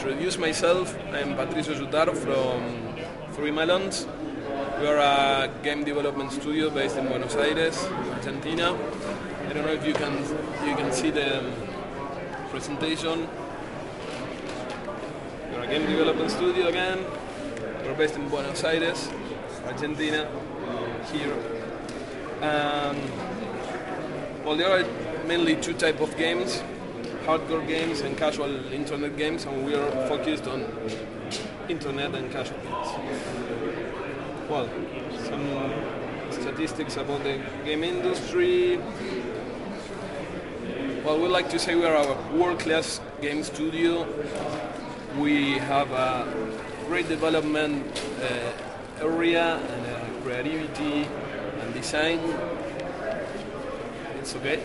introduce myself. I'm Patricio Jutaro from Three Melons. We are a game development studio based in Buenos Aires, Argentina. I don't know if you can see the presentation. We're a game development studio again. We're based in Buenos Aires, Argentina, here. Well, there are mainly two types of games: hardcore games and casual internet games, and we are focused on internet and casual games. Well, some statistics about the game industry. Well, we like to say we are a world-class game studio. We have a great development area and creativity and design. It's okay.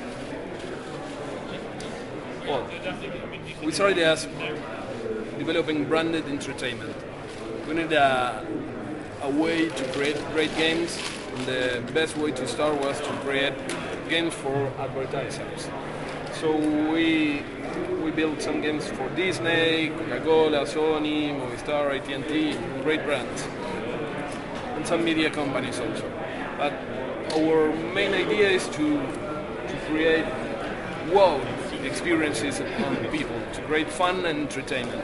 Well, we started as developing branded entertainment. We need a way to create great games, and the best way to start was to create games for advertisers. So we built some games for Disney, Coca-Cola, Sony, Movistar, AT&T, great brands, and some media companies also. But our main idea is to create wow experiences on people, to create fun and entertainment.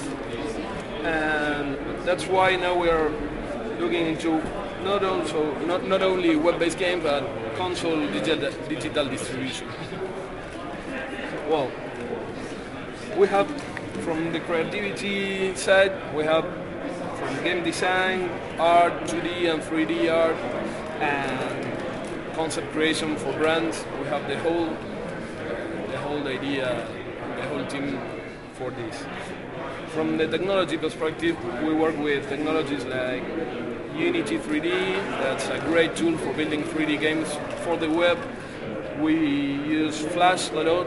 And that's why now we are looking into not only web-based games, but console digital distribution. Well, we have from the creativity side, we have from game design, art, 2D and 3D art, and concept creation for brands. We have the whole idea, the whole team for this. From the technology perspective, we work with technologies like Unity 3D. That's a great tool for building 3D games for the web. We use Flash a lot,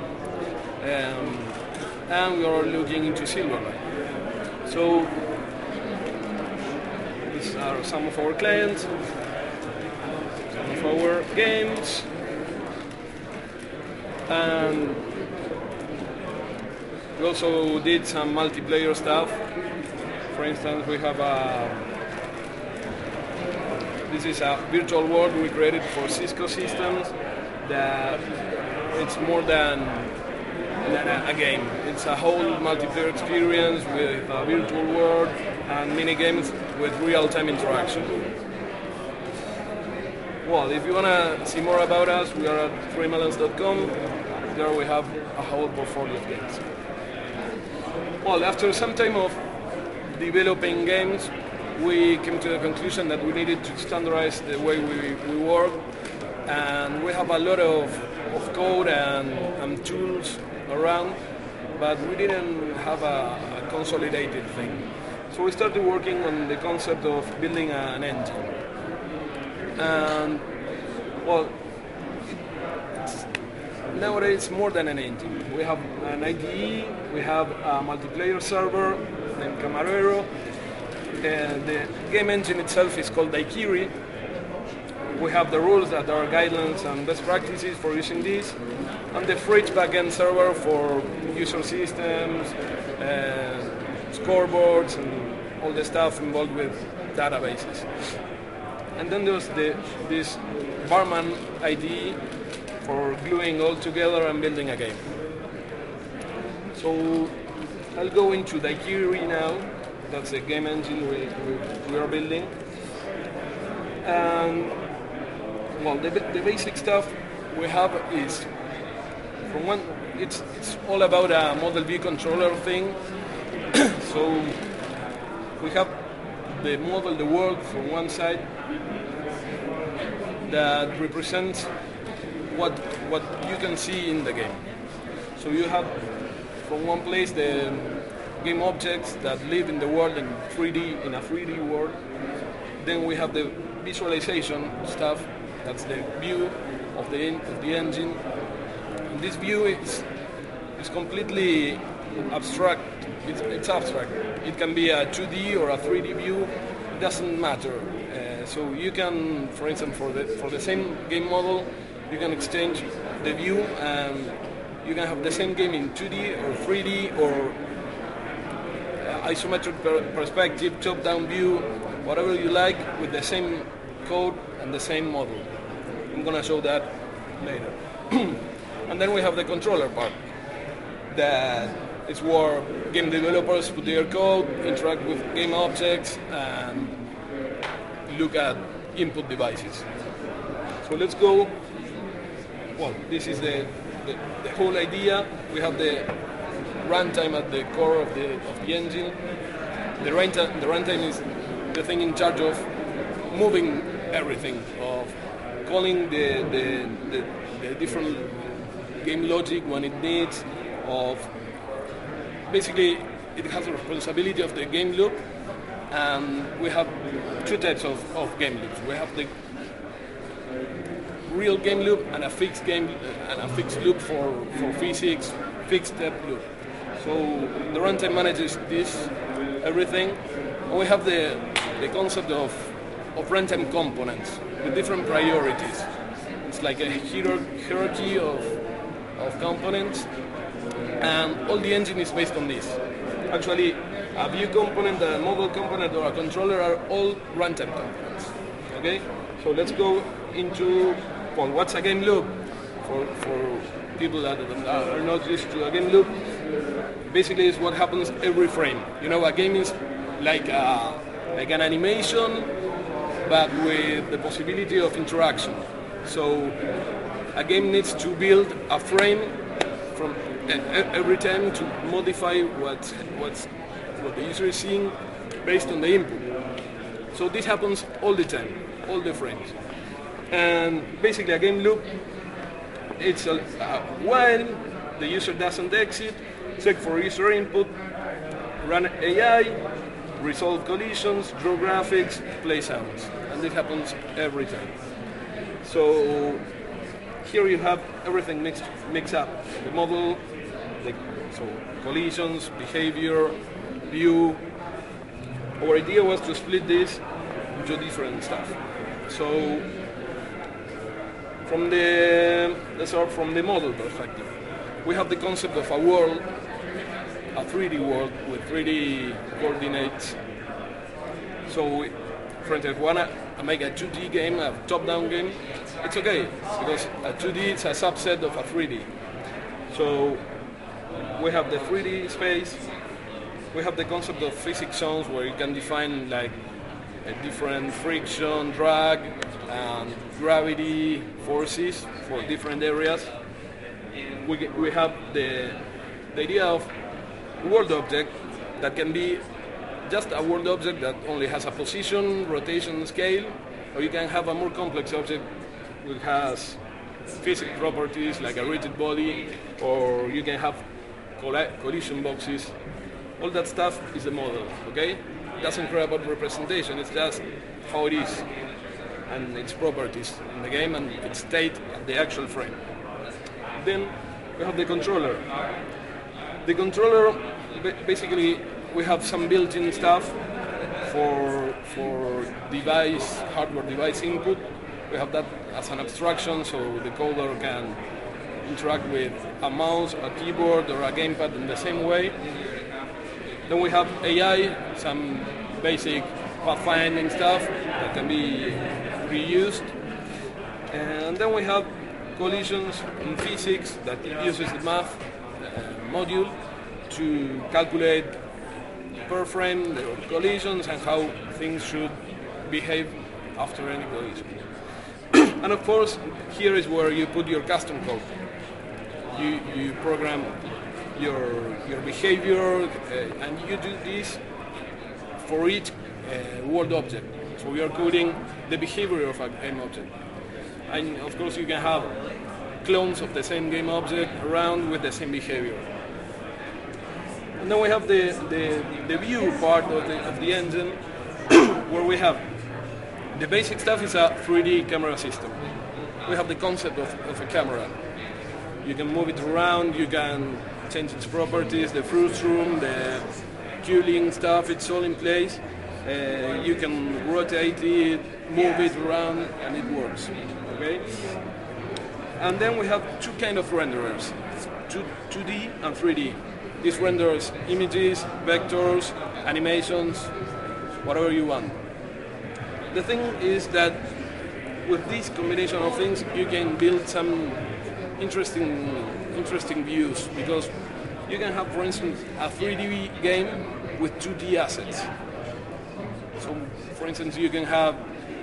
and we are looking into Silverlight. So these are some of our clients, some of our games, and we also did some multiplayer stuff. For instance, we have this is a virtual world we created for Cisco systems that it's more than a game. It's a whole multiplayer experience with a virtual world and mini games with real-time interaction. Well, if you want to see more about us, we are at threemelons.com. There we have a whole portfolio of games. Well, after some time of developing games, we came to the conclusion that we needed to standardize the way we work, and we have a lot of code and tools around, but we didn't have a consolidated thing. So we started working on the concept of building an engine. And well, nowadays it's more than an engine. We have an IDE, we have a multiplayer server named Camarero. The game engine itself is called Daikiri. We have the rules that are guidelines and best practices for using this, and the Fridge backend server for user systems, scoreboards, and all the stuff involved with databases. And then there's this Barman IDE for gluing all together and building a game. So I'll go into Daikiri now. That's the game engine we are building. And well, the basic stuff we have is, from one, it's all about a model view controller thing. So we have the model, the world from one side that represents what you can see in the game. So you have from one place the game objects that live in the world in a 3D world. Then we have the visualization stuff. That's the view of the engine. And this view is completely abstract. It's abstract. It can be a 2D or a 3D view. It doesn't matter. So you can, for instance, for the same game model, you can exchange the view, and you can have the same game in 2D or 3D or isometric perspective, top-down view, whatever you like, with the same code and the same model. I'm gonna show that later. And then we have the controller part. That is where game developers put their code, interact with game objects, and look at input devices. So let's go. Well, this is the whole idea. We have the runtime at the core of the engine. The runtime is the thing in charge of moving everything, of calling the different game logic when it needs, of basically it has the responsibility of the game loop. And we have two types of game loops. We have the real game loop and a fixed loop for physics, fixed step loop. So the runtime manages this everything. And we have the concept of runtime components with different priorities. It's like a hierarchy of components, and all the engine is based on this. Actually, a view component, a model component, or a controller are all runtime components. Okay, so let's go into what's a game loop for people that are not used to a game loop. Basically, it's what happens every frame. You know, a game is like an animation, but with the possibility of interaction. So a game needs to build a frame from every time to modify what the user is seeing based on the input. So this happens all the time, all the frames. And basically a game loop, it's while the user doesn't exit, check for user input, run AI, resolve collisions, draw graphics, play sounds. And this happens every time. So here you have everything mixed up. The model, so collisions, behavior, view. Our idea was to split this into different stuff. So let's start from the model perspective. We have the concept of a world, a 3D world with 3D coordinates. So for instance, wanna make a 2D game, a top-down game, it's okay, because a 2D is a subset of a 3D. So we have the 3D space, we have the concept of physics zones where you can define like a different friction, drag, and gravity forces for different areas. We have the idea of world object that can be just a world object that only has a position, rotation, scale, or you can have a more complex object which has physical properties like a rigid body, or you can have collision boxes. All that stuff is the model, okay? It doesn't care about representation, it's just how it is and its properties in the game and its state at the actual frame. Then we have the controller. The controller, basically, we have some built-in stuff for hardware device input. We have that as an abstraction, so the coder can interact with a mouse, a keyboard, or a gamepad in the same way. Then we have AI, some basic pathfinding stuff that can be reused. And then we have collisions in physics that uses the math module to calculate per frame the collisions and how things should behave after any collision. And of course, here is where you put your custom code. You program your behavior, and you do this for each world object. So we are coding the behavior of a game object. And of course, you can have clones of the same game object around with the same behavior. And then we have the view part of the engine, where we have the basic stuff is a 3D camera system. We have the concept of a camera. You can move it around, you can change its properties, the fruit room, the cooling stuff, it's all in place. You can rotate it, move it around, and it works. Okay? And then we have two kinds of renderers, 2D and 3D. This renders images, vectors, animations, whatever you want. The thing is that with this combination of things, you can build some interesting views, because you can have, for instance, a 3D game with 2D assets. So, for instance, you can have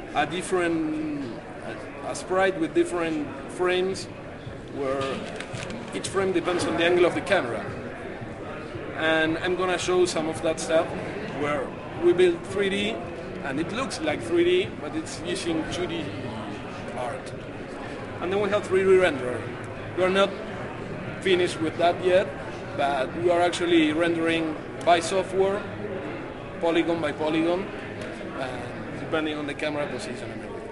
a sprite with different frames, where each frame depends on the angle of the camera. And I'm gonna show some of that stuff where we build 3D, and it looks like 3D, but it's using 2D art. And then we have 3D renderer. We are not finished with that yet, but we are actually rendering by software, polygon by polygon, depending on the camera position and everything.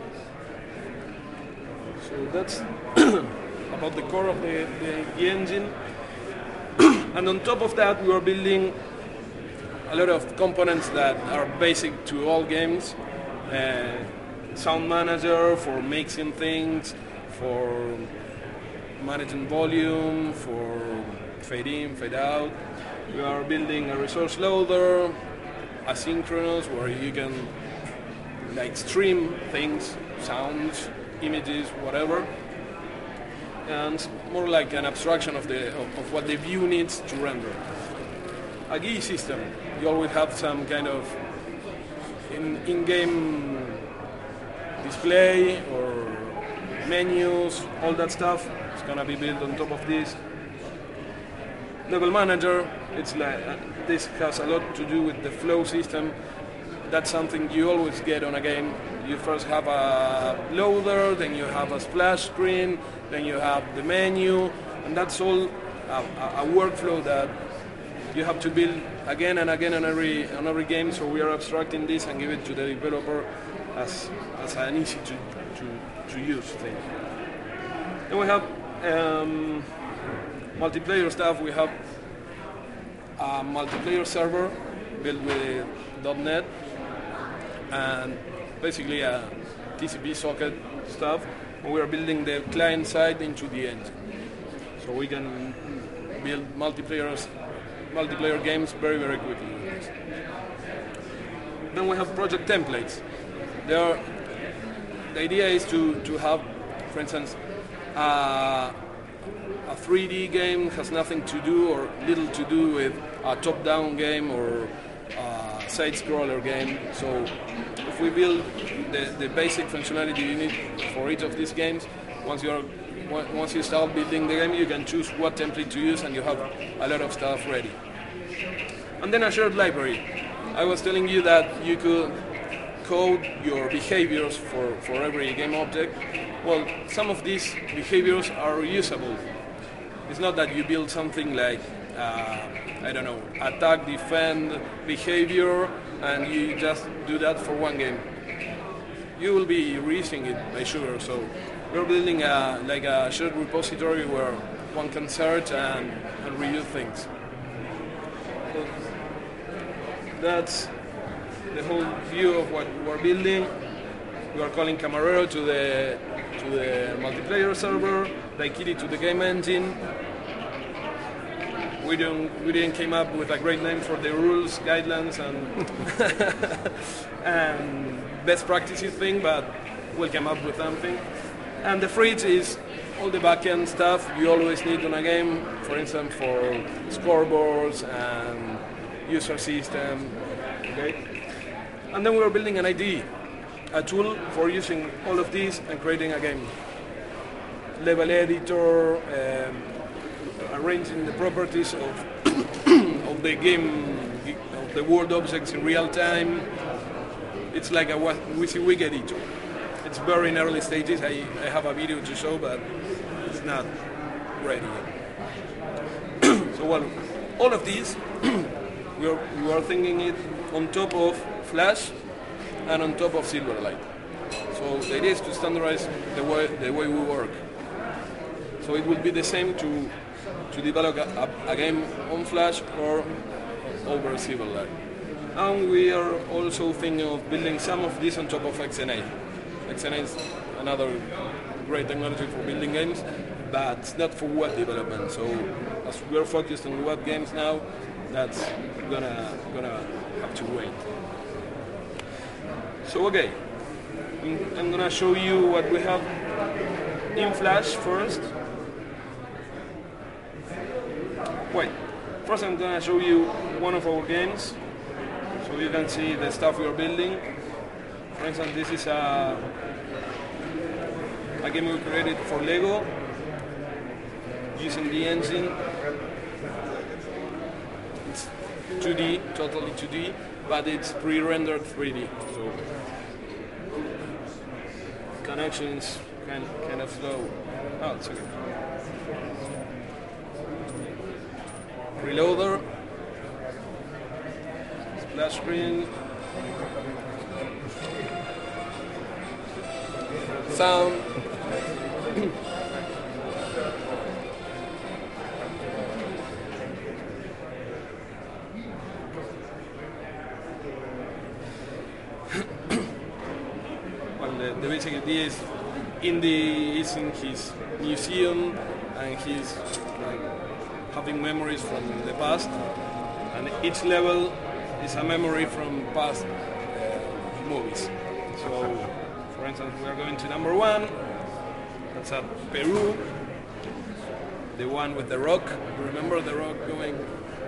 So that's about the core of the engine. And on top of that, we are building a lot of components that are basic to all games. Sound manager for mixing things, for managing volume, for fade in, fade out. We are building a resource loader, asynchronous, where you can stream things, sounds, images, whatever. And more like an abstraction of what the view needs to render. A GUI system, you always have some kind of in-game display or menus, all that stuff. It's gonna be built on top of this. Level manager, it's like this has a lot to do with the flow system. That's something you always get on a game. You first have a loader, then you have a splash screen, then you have the menu, and that's all a workflow that you have to build again and again on every game. So we are abstracting this and give it to the developer as an easy to use thing. Then we have multiplayer stuff. We have a multiplayer server built with .NET and basically a TCP socket stuff. We are building the client side into the engine, so we can build multiplayer games very, very quickly with this. Then we have project templates. The idea is to have, for instance, a 3D game has nothing to do or little to do with a top-down game or a side-scroller game. So if we build the basic functionality you need for each of these games, once you start building the game, you can choose what template to use, and you have a lot of stuff ready. And then a shared library. I was telling you that you could code your behaviors for every game object. Well, some of these behaviors are reusable. It's not that you build something like, I don't know, attack, defend behavior, and you just do that for one game. You will be reusing it, by sure. So we're building a shared repository where one can search and reuse things. So that's the whole view of what we're building. We are calling Camarero to the multiplayer server, Daikiri to the game engine. We didn't came up with a great name for the rules, guidelines, and and best practices thing, but we'll come up with something. And the fridge is all the backend stuff you always need on a game, for instance, for scoreboards and user system. Okay? And then we're building an IDE, a tool for using all of these and creating a game. Level editor, arranging the properties of of the game, of the world objects in real time. It's like a WYSIWYG editor. It's very in early stages. I have a video to show, but it's not ready yet. So well, all of these, we are thinking it on top of Flash and on top of Silverlight. So the idea is to standardize the way we work. So it will be the same to develop a game on Flash or over Silverlight. And we are also thinking of building some of this on top of XNA. XNA is another great technology for building games, but it's not for web development. So as we're focused on web games now, that's gonna have to wait. So okay, I'm gonna show you what we have in Flash first. Wait, first I'm gonna show you one of our games, so you can see the stuff we are building. For instance, this is a game we created for Lego using the engine. It's 2D, totally 2D, but it's pre-rendered 3D. So connections kind of slow. Oh, it's okay. Reloader, splash screen, sound. Well, the basic idea is Indy is in his museum and he's like having memories from the past, and each level is a memory from past movies. So, for instance, we are going to number 1. That's at Peru. The one with the rock. Remember the rock going?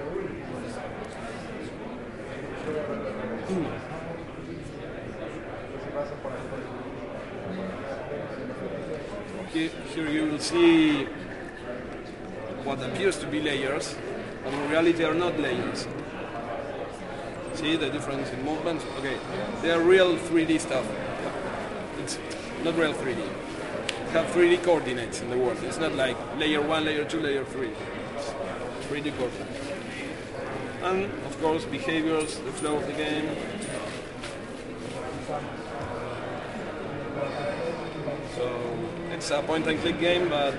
Here you will see what appears to be layers, but in reality are not layers. See the difference in movements? Okay, they are real 3D stuff. It's not real 3D. It has 3D coordinates in the world. It's not like layer 1, layer 2, layer 3. It's 3D coordinates. And of course behaviors, the flow of the game. So it's a point and click game, but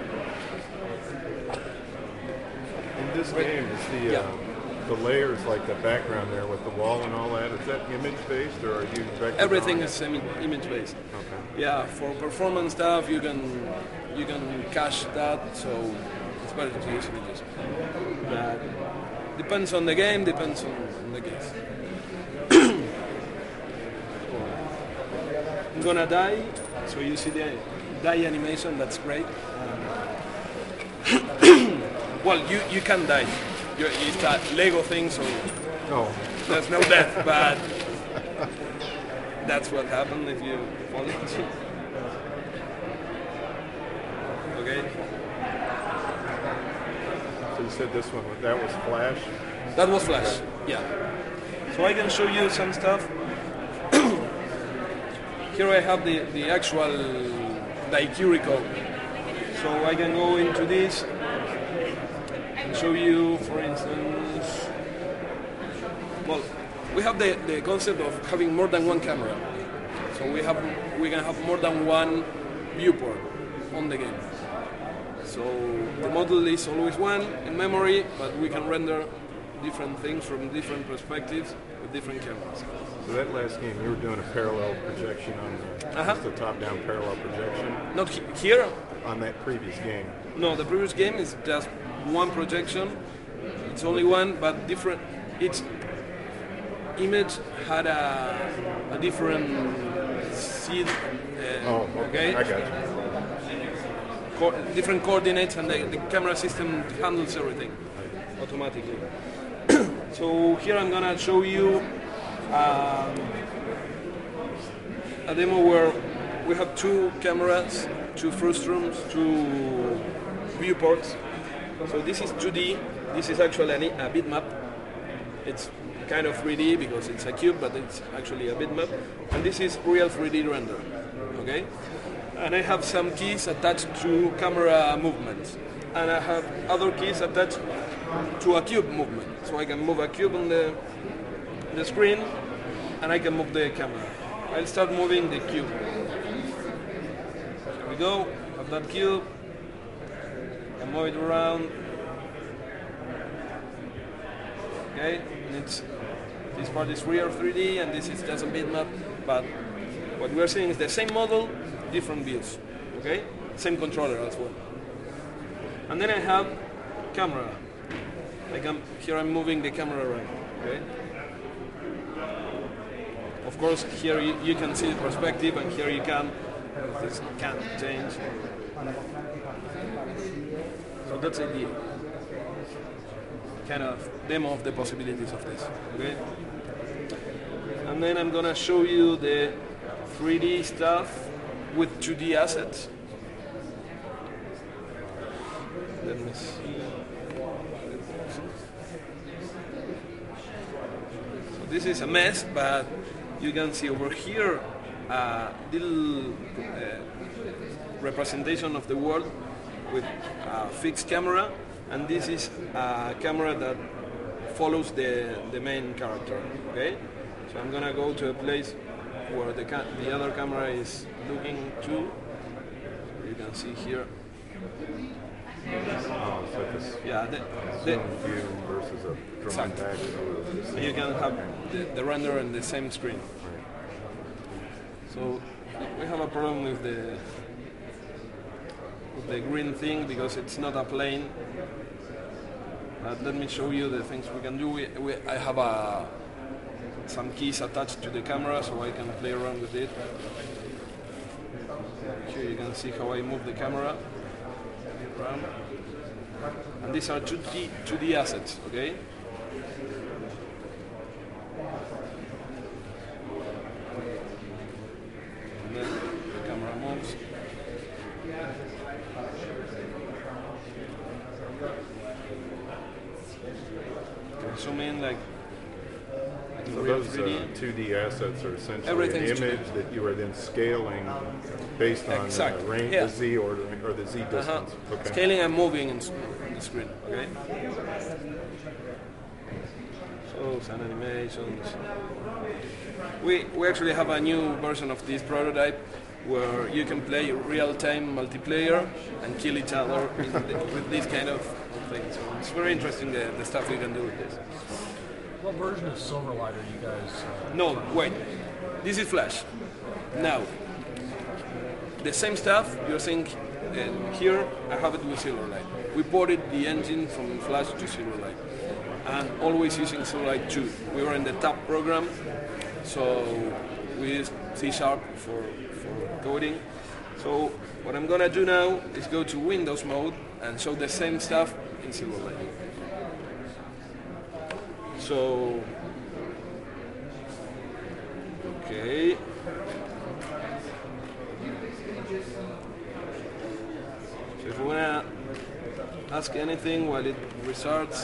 in this game is the layers, like the background there with the wall and all that, is that image based or are you vector everything drawing? is image based. Okay. Yeah, for performance stuff you can cache that, so it's better to use images. But depends on the game, depends on the case. I'm gonna die, so you see the die animation, that's great. Well, you can die. It's a Lego thing, so there's no death, but that's what happens if you fall into it. Okay. So you said this one, that was Flash? That was Flash, yeah. So I can show you some stuff. Here I have the actual Daikiri code. So I can go into this and show you, for instance, well, we have the concept of having more than one camera. So we can have more than one viewport on the game. So the model is always one in memory, but we can render different things from different perspectives with different cameras. So that last game, you were doing a parallel projection on just a top-down parallel projection? Not here? On that previous game? No, the previous game is just one projection. It's only one, but different. Each image had a different seed. Okay. I got you. Different coordinates, and the camera system handles everything automatically. So here I'm gonna show you a demo where we have two cameras, two frustrums, two viewports. So this is 2D. This is actually a bitmap. It's kind of 3D because it's a cube, but it's actually a bitmap. And this is real 3D render. Okay. And I have some keys attached to camera movements, and I have other keys attached to a cube movement. So I can move a cube on the screen, and I can move the camera. I'll start moving the cube. Here we go. I have that cube. I move it around. Okay, and this part is real 3D, and this is just a bitmap. But what we're seeing is the same model different views. Okay, same controller as well. And then I have camera. Here I'm moving the camera around. Okay. Of course, here you can see the perspective, and here you can. This can't change. So that's the idea. Kind of demo of the possibilities of this. Okay. And then I'm gonna show you the 3D stuff with 2D assets. Let me see. So this is a mess, but you can see over here a little representation of the world with a fixed camera, and this is a camera that follows the main character. Okay, so I'm gonna go to a place where the other camera is looking to. You can see here. Oh, it's like this zoom view versus a drawn back. So you can have the render on the same screen. Right. So we have a problem with the green thing because it's not a plane. But let me show you the things we can do. I have some keys attached to the camera so I can play around with it. Here you can see how I move the camera around. And these are 2D assets, okay? And then the camera moves. Zoom in like so real those 2D assets are essentially Everything's an image 2D. that you are then scaling based on Exactly. range, Yeah. the Z ordering, or the Z distance. Okay. Scaling and moving on the screen, okay? So, some animations. We actually have a new version of this prototype where you can play real-time multiplayer and kill each other with this kind of thing. So it's very interesting the stuff you can do with this. What version of Silverlight are you guys? No, wait. This is Flash. Now, the same stuff you're seeing here, I have it with Silverlight. We ported the engine from Flash to Silverlight, and always using Silverlight 2. We were in the TAP program, so we used C# for coding. So what I'm gonna do now is go to Windows mode and show the same stuff in Silverlight. So, okay. So if you wanna ask anything while it restarts.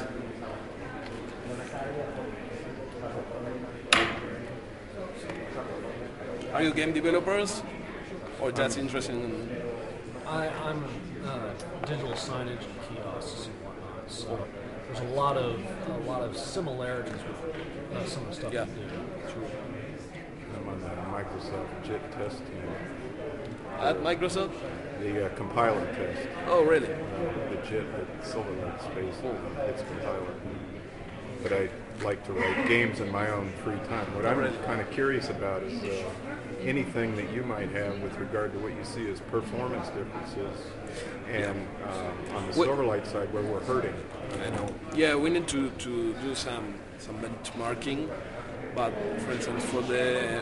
Are you game developers or just interested in? I'm digital signage and kiosks and whatnot. So there's a lot of similarities with some of the stuff Yeah. you do. I'm on the Microsoft JIT test team. At Microsoft? The compiler test. Oh, really? The JIT at Silverlight Space, its compiler. But I like to write games in my own free time. What I'm kind of curious about is anything that you might have with regard to what you see as performance differences, and on the Silverlight side where we're hurting. I know. Yeah, we need to do some benchmarking, but for instance, for the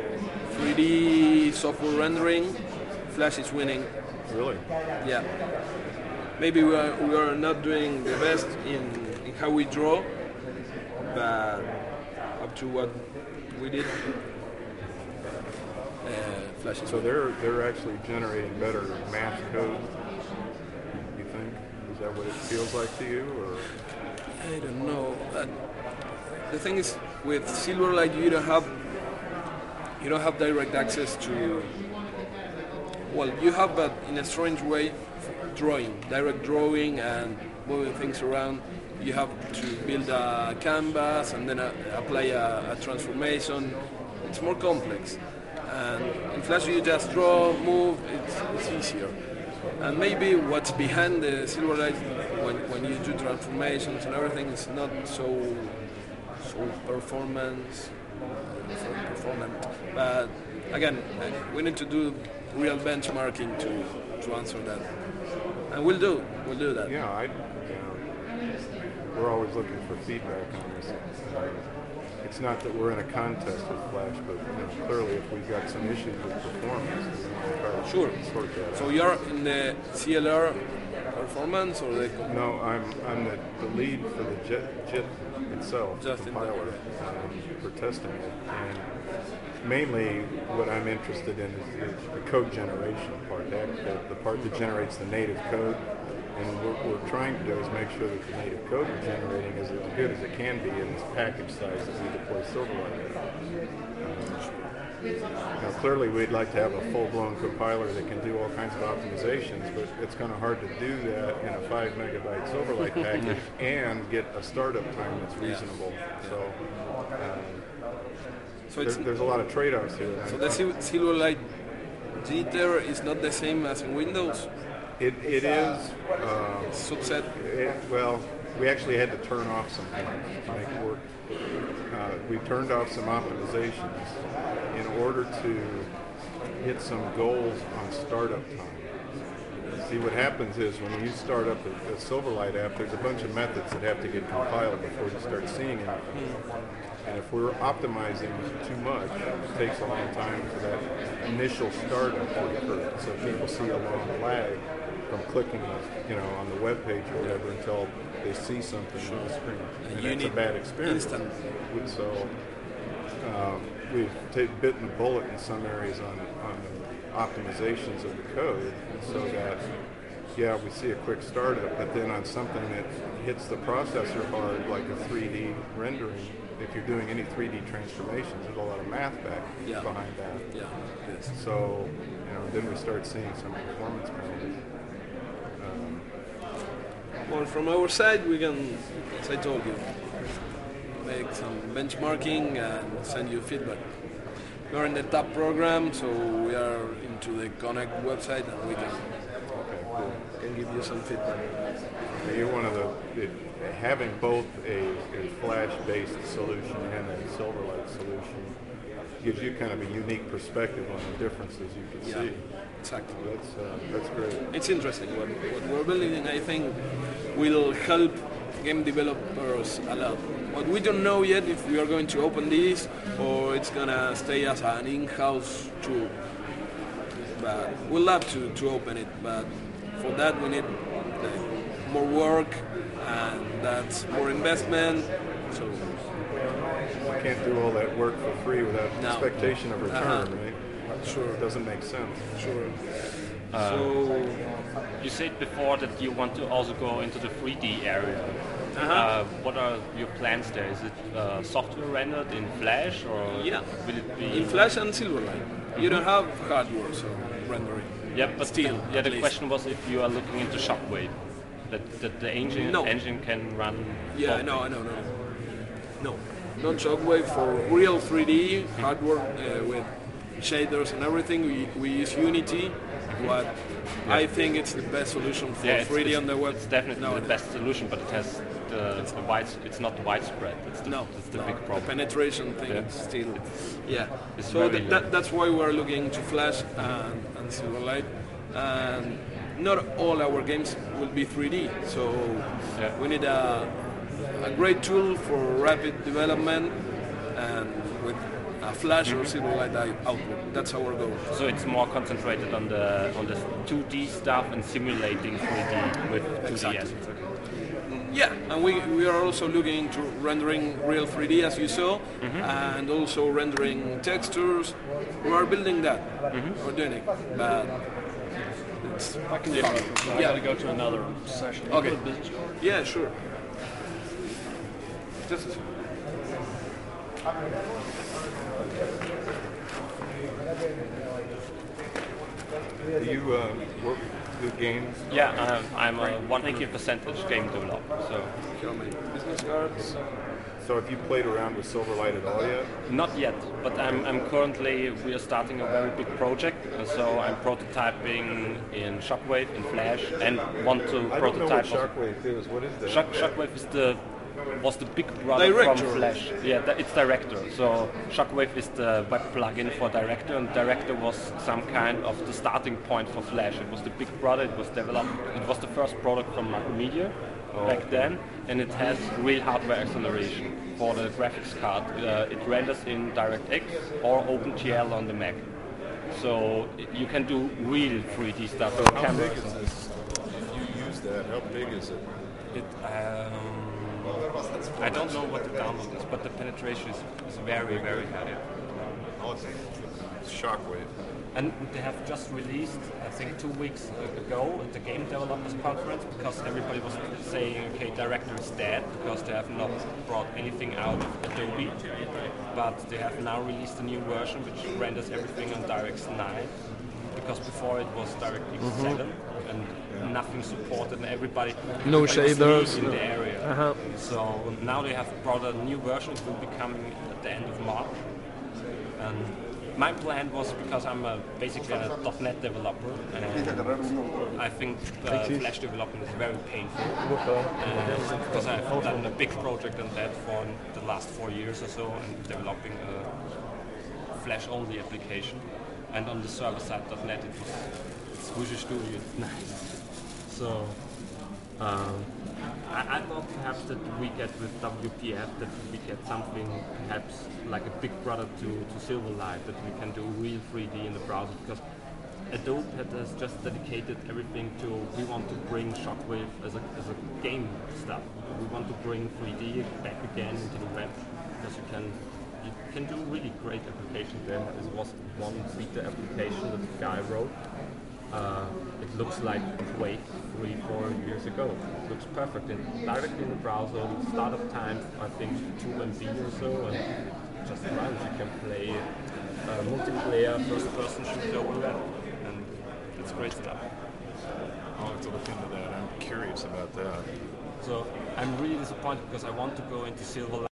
3D software rendering, Flash is winning. Really? Yeah. Maybe we are not doing the best in how we draw, but up to what we did, Flash is So they're actually generating better math code, you think? Is that what it feels like to you, or? I don't know. The thing is, with Silverlight, you don't have direct access to. Well, you have, but in a strange way, direct drawing and moving things around. You have to build a canvas and then apply a transformation. It's more complex. And in Flash, you just draw, move. It's easier. And maybe what's behind the Silverlight, when you do transformations and everything, is not so performant. But again, we need to do real benchmarking to answer that. And we'll do that. Yeah, we're always looking for feedback on this. It's not that we're in a contest with Flash, but clearly if we've got some issues with performance, we want to Sure. sort that So out. you're in the CLR performance or the No, I'm the lead for the JIT itself, Just in compiler, for testing it. And mainly what I'm interested in is the code generation part, the part that generates the native code. And what we're trying to do is make sure that the native code we're generating is as good as it can be in this package size that we deploy Silverlight at. Clearly we'd like to have a full-blown compiler that can do all kinds of optimizations, but it's kind of hard to do that in a 5 megabyte Silverlight package and get a startup time that's reasonable. So there's a lot of trade-offs here. So the Silverlight jitter is not the same as in Windows. It is. Subset. Well, we actually had to turn off some things to make it work. We turned off some optimizations in order to hit some goals on startup time. See, what happens is when you start up a Silverlight app, there's a bunch of methods that have to get compiled before you start seeing anything. And if we're optimizing too much, it takes a long time for that initial startup to occur. So people see a long lag from clicking, on the web page or whatever until they see something on the screen. And that's a bad experience. So we've bitten the bullet in some areas on the optimizations of the code, so that we see a quick startup, but then on something that hits the processor hard, like a 3D rendering, if you're doing any 3D transformations, there's a lot of math behind that. Yeah. Yes. So, then we start seeing some performance penalties. Well, from our side, we can, as I told you, make some benchmarking and send you feedback. We are in the TAP program, so we are into the Connect website, and we can give you some feedback. You're one of having both a Flash-based solution and a Silverlight solution gives you kind of a unique perspective on the differences you can see. Exactly. That's great. It's interesting. What we're building, I think, will help game developers a lot. But we don't know yet if we are going to open this or it's going to stay as an in-house tool. But we'll love to open it. But for that, we need more work, and that's more investment. So you can't do all that work for free without expectation of return, right? Sure. It doesn't make sense. Sure. So you said before that you want to also go into the 3D area. What are your plans there? Is it software rendered in Flash, or will it be in Flash and Silverlight? You don't have hardware, so rendering. Yeah, but still. The question was if you are looking into Shockwave, that the engine can run. Yeah, no, not Shockwave. For real 3D hardware with shaders and everything, we use Unity. What I think it's the best solution for 3D on the web. It's definitely the best solution, but it has it's not widespread. It's the big problem. The penetration thing is still. So that's why we're looking to Flash and Silverlight, and not all our games will be 3D. So we need a great tool for rapid development, and with a Flash or Silverlight output. That's our goal. So it's more concentrated on the 2D stuff and simulating 3D with 2D assets. Yeah, and we are also looking into rendering real 3D, as you saw, and also rendering textures. We are building that. We're doing it, but it's I can talk. I got to go to another session. Okay. Business card? Yeah, sure. Just a second. Do you work with games? Yeah, I'm a 100% game developer. So How many business cards? So have you played around with Silverlight at all yet? not yet, but I'm currently, we are starting a very big project, and so I'm prototyping in Shockwave, in Flash, and want to I don't know what prototype. Shockwave is. What is that? Shockwave is the was the big brother Director. from Flash. Yeah, it's Director. So Shockwave is the web plugin for Director, and Director was some kind of the starting point for Flash. It was the big brother. It was developed. It was the first product from Macromedia back then, and it has real hardware acceleration for the graphics card. It renders in DirectX or OpenGL on the Mac. So you can do real 3D stuff with How big cameras. is this? If you use that, how big is it? I don't know what the download is, but the penetration is very, very high. Oh, it's Shockwave. And they have just released, I think 2 weeks ago, at the Game Developers Conference, because everybody was saying, okay, Director is dead, because they have not brought anything out of Adobe. But they have now released a new version which renders everything on DirectX 9, because before it was DirectX 7, and nothing supported, and everybody No was shaders. in the area. Uh-huh. So now they have brought a new version. It will be coming at the end of March. And my plan was, because I'm basically a .NET developer, and I think Flash development is very painful. Because I've done a big project on that for the last 4 years or so, and developing a Flash-only application. And on the server side .NET, it's Visual Studio. It's nice. So I thought perhaps that we get with WPF, that we get something perhaps like a big brother to Silverlight, that we can do real 3D in the browser, because Adobe has just dedicated everything to, we want to bring Shockwave as a game stuff. We want to bring 3D back again into the web, because you can do really great applications there. This was one beta application that the guy wrote. It looks like Quake 3-4 years ago. It looks perfect directly in the browser. Startup time, I think 2 MB or so, and it just runs. You can play multiplayer first-person shooter over that, and it's great stuff. I'll have to look into that. I'm curious about that. So I'm really disappointed, because I want to go into Silverlight.